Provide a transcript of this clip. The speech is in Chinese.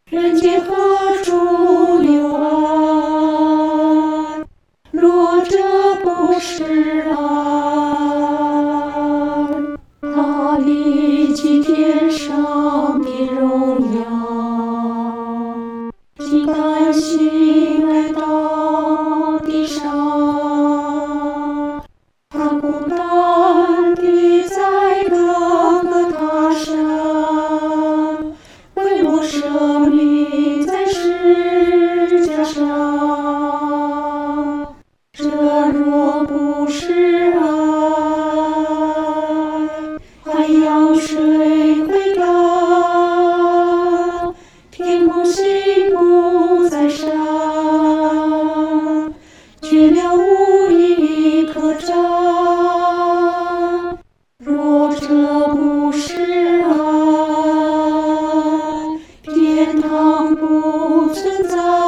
人间何处有爱？若这不是爱，他立即天上的荣耀，竟甘心来到地上。他孤单地在各个他山，为我舍命在十架上。这若不是爱，海洋水会干，天空星不再闪，月亮无一可占。若这不是爱，天堂不存在。